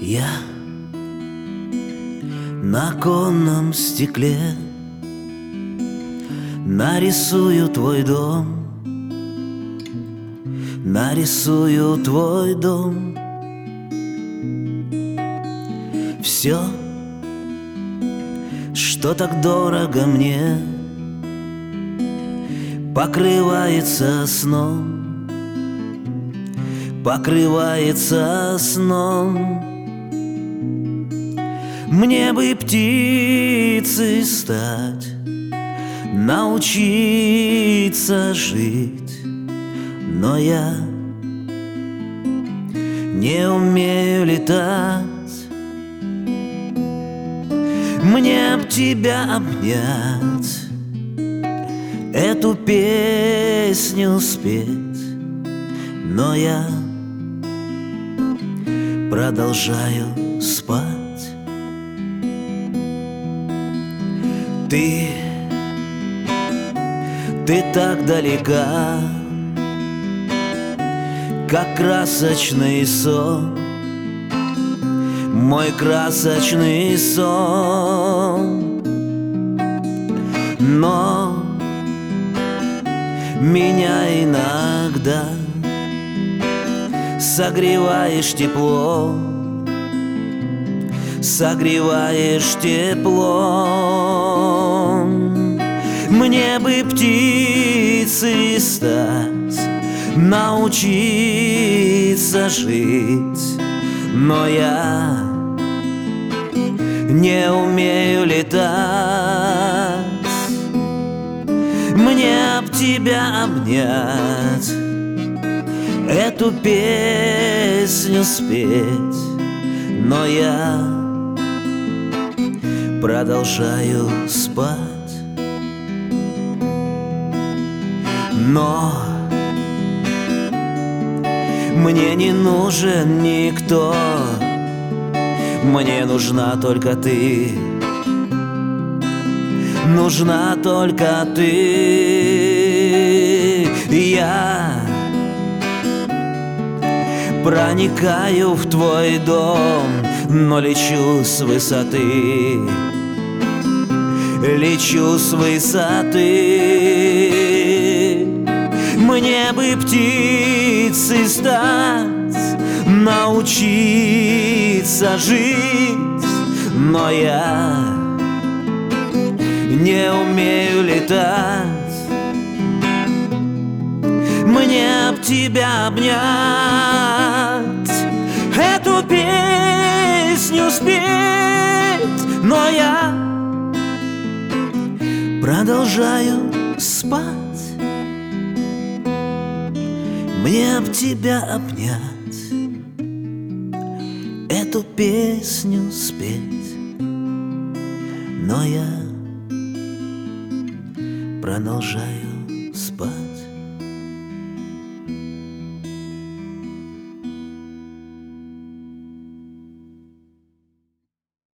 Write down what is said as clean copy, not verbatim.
Я на оконном стекле нарисую твой дом, нарисую твой дом. Все, что так дорого мне, покрывается сном, покрывается сном. Мне бы птицей стать, научиться жить, но я не умею летать. Мне б тебя обнять, эту песню спеть, но я продолжаю спать. Ты так далека, как красочный сон, мой красочный сон. Но меня иногда согреваешь тепло, согреваешь теплом. Мне бы птицей стать, научиться жить, но я не умею летать. Мне б тебя обнять, эту песню спеть, но я продолжаю спать. Но мне не нужен никто, мне нужна только ты, нужна только ты. Я проникаю в твой дом, но лечу с высоты, лечу с высоты. Мне бы птицей стать, научиться жить, но я не умею летать. Мне б тебя обнять, эту песню спеть, но я продолжаю спать. Мне б тебя обнять, эту песню спеть, но я продолжаю спать.